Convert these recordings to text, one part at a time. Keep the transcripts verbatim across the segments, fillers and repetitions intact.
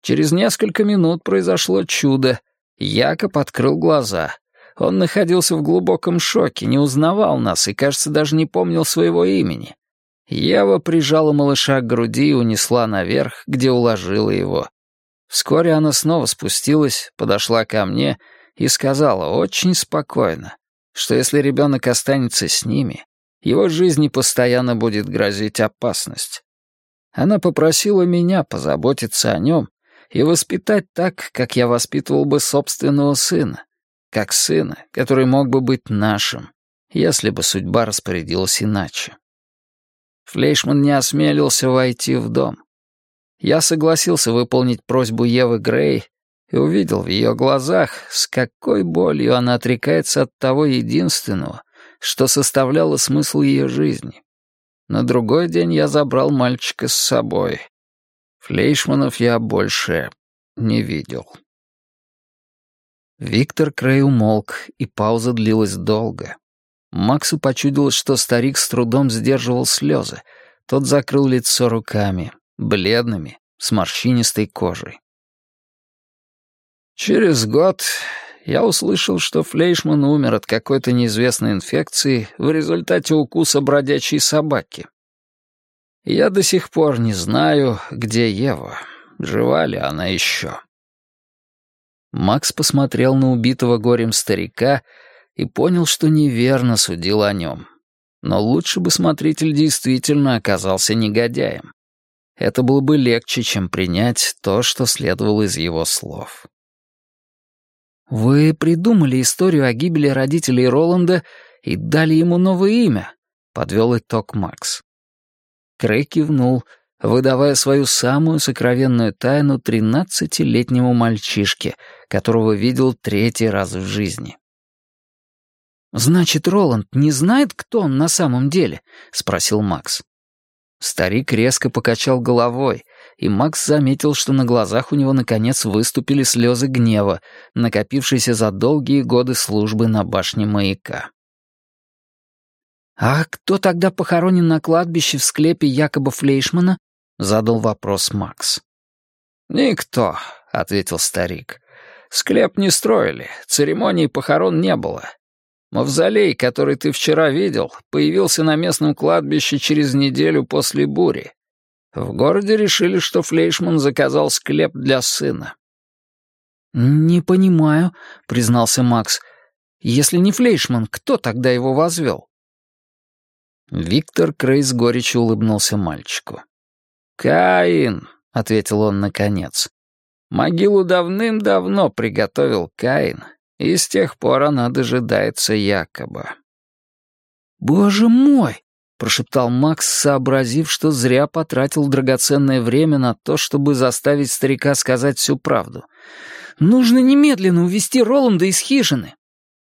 Через несколько минут произошло чудо. Якоб открыл глаза. Он находился в глубоком шоке, не узнавал нас и, кажется, даже не помнил своего имени. Ева прижала малыша к груди и унесла наверх, где уложила его. Вскоре она снова спустилась, подошла ко мне и сказала очень спокойно, что если ребенок останется с ними, его жизни постоянно будет грозить опасность. Она попросила меня позаботиться о нем и воспитать так, как я воспитывал бы собственного сына, как сына, который мог бы быть нашим, если бы судьба распорядилась иначе. Флейшман не осмелился войти в дом. Я согласился выполнить просьбу Евы Грей и увидел в ее глазах, с какой болью она отрекается от того единственного, что составляло смысл ее жизни. На другой день я забрал мальчика с собой. Флейшманов я больше не видел. Виктор Крей умолк, и пауза длилась долго. Максу почудилось, что старик с трудом сдерживал слезы. Тот закрыл лицо руками, бледными, с морщинистой кожей. Через год я услышал, что Флейшман умер от какой-то неизвестной инфекции в результате укуса бродячей собаки. Я до сих пор не знаю, где Ева, жива ли она еще. Макс посмотрел на убитого горем старика и понял, что неверно судил о нем. Но лучше бы смотритель действительно оказался негодяем. Это было бы легче, чем принять то, что следовало из его слов. «Вы придумали историю о гибели родителей Роланда и дали ему новое имя», — подвел итог Макс. Крей кивнул, выдавая свою самую сокровенную тайну тринадцатилетнему мальчишке, которого видел третий раз в жизни. «Значит, Роланд не знает, кто он на самом деле?» — спросил Макс. Старик резко покачал головой, и Макс заметил, что на глазах у него наконец выступили слезы гнева, накопившиеся за долгие годы службы на башне маяка. «А кто тогда похоронен на кладбище в склепе Якоба Флейшмана?» — задал вопрос Макс. «Никто», — ответил старик. «Склеп не строили, церемонии похорон не было. Мавзолей, который ты вчера видел, появился на местном кладбище через неделю после бури. В городе решили, что Флейшман заказал склеп для сына». «Не понимаю», — признался Макс. «Если не Флейшман, кто тогда его возвел?» Виктор Крей с горечью улыбнулся мальчику. «Каин», — ответил он наконец. «Могилу давным-давно приготовил Каин, и с тех пор она дожидается Якоба». «Боже мой!» — прошептал Макс, сообразив, что зря потратил драгоценное время на то, чтобы заставить старика сказать всю правду. «Нужно немедленно увезти Роланда из хижины».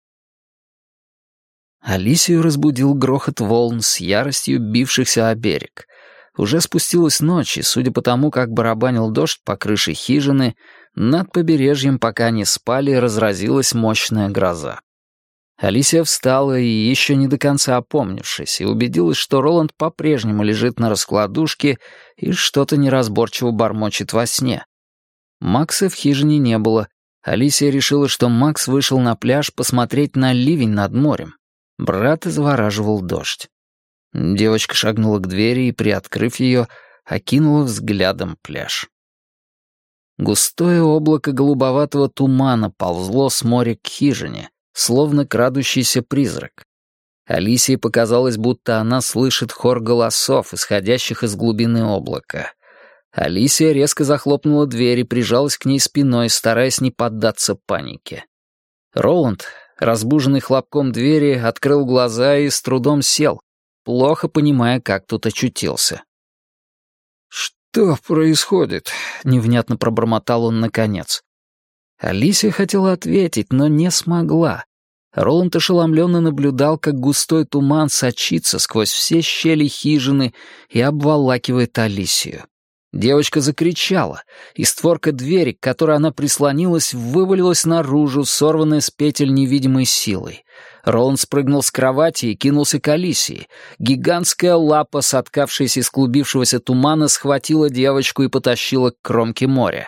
Алисию разбудил грохот волн с яростью бившихся о берег. Уже спустилась ночь, и, судя по тому, как барабанил дождь по крыше хижины, над побережьем, пока они спали, разразилась мощная гроза. Алисия встала и, еще не до конца опомнившись, и убедилась, что Роланд по-прежнему лежит на раскладушке и что-то неразборчиво бормочет во сне. Макса в хижине не было. Алисия решила, что Макс вышел на пляж посмотреть на ливень над морем. Брата завораживал дождь. Девочка шагнула к двери и, приоткрыв ее, окинула взглядом пляж. Густое облако голубоватого тумана ползло с моря к хижине, словно крадущийся призрак. Алисии показалось, будто она слышит хор голосов, исходящих из глубины облака. Алисия резко захлопнула дверь и прижалась к ней спиной, стараясь не поддаться панике. Роланд, разбуженный хлопком двери, открыл глаза и с трудом сел, плохо понимая, как тут очутился. «Что происходит?» — невнятно пробормотал он наконец. Алисия хотела ответить, но не смогла. Роланд ошеломленно наблюдал, как густой туман сочится сквозь все щели хижины и обволакивает Алисию. Девочка закричала, и створка двери, к которой она прислонилась, вывалилась наружу, сорванная с петель невидимой силой. Роланд спрыгнул с кровати и кинулся к Алисии. Гигантская лапа, соткавшаяся из клубившегося тумана, схватила девочку и потащила к кромке моря.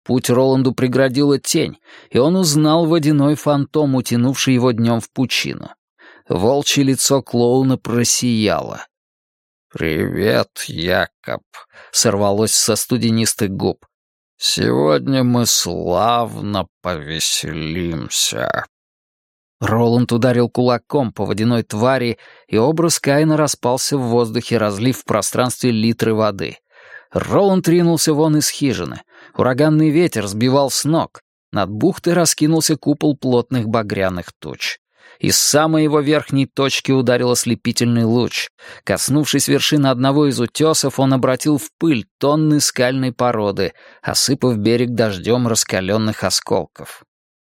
Путь Роланду преградила тень, и он узнал водяной фантом, утянувший его днем в пучину. Волчье лицо клоуна просияло. «Привет, Якоб», — сорвалось со студенистых губ. «Сегодня мы славно повеселимся». Роланд ударил кулаком по водяной твари, и образ Каина распался в воздухе, разлив в пространстве литры воды. Роланд ринулся вон из хижины. Ураганный ветер сбивал с ног. Над бухтой раскинулся купол плотных багряных туч. Из самой его верхней точки ударил ослепительный луч. Коснувшись вершины одного из утесов, он обратил в пыль тонны скальной породы, осыпав берег дождем раскаленных осколков.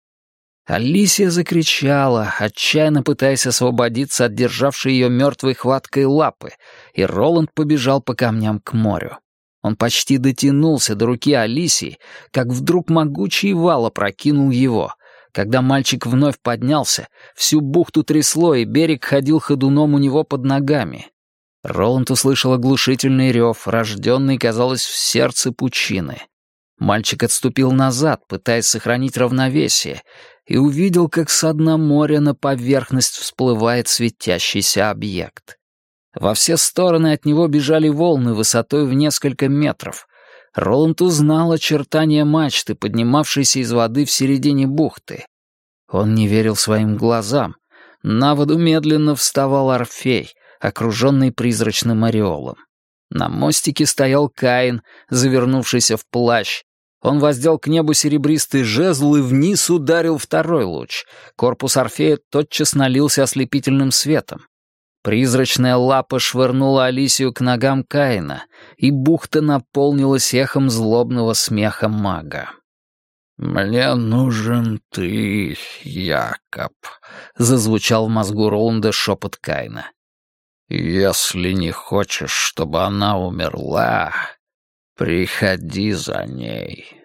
Алисия закричала, отчаянно пытаясь освободиться от державшей ее мертвой хваткой лапы, и Роланд побежал по камням к морю. Он почти дотянулся до руки Алисии, как вдруг могучий вал опрокинул его. Когда мальчик вновь поднялся, всю бухту трясло, и берег ходил ходуном у него под ногами. Роланд услышал оглушительный рев, рожденный, казалось, в сердце пучины. Мальчик отступил назад, пытаясь сохранить равновесие, и увидел, как со дна моря на поверхность всплывает светящийся объект. Во все стороны от него бежали волны высотой в несколько метров. Роланд узнал очертания мачты, поднимавшейся из воды в середине бухты. Он не верил своим глазам. На воду медленно вставал Орфей, окруженный призрачным ореолом. На мостике стоял Каин, завернувшийся в плащ. Он воздел к небу серебристый жезл и вниз ударил второй луч. Корпус Орфея тотчас налился ослепительным светом. Призрачная лапа швырнула Алисию к ногам Каина, и бухта наполнилась эхом злобного смеха мага. «Мне нужен ты, Якоб», — зазвучал в мозгу Роланда шепот Каина. «Если не хочешь, чтобы она умерла, приходи за ней».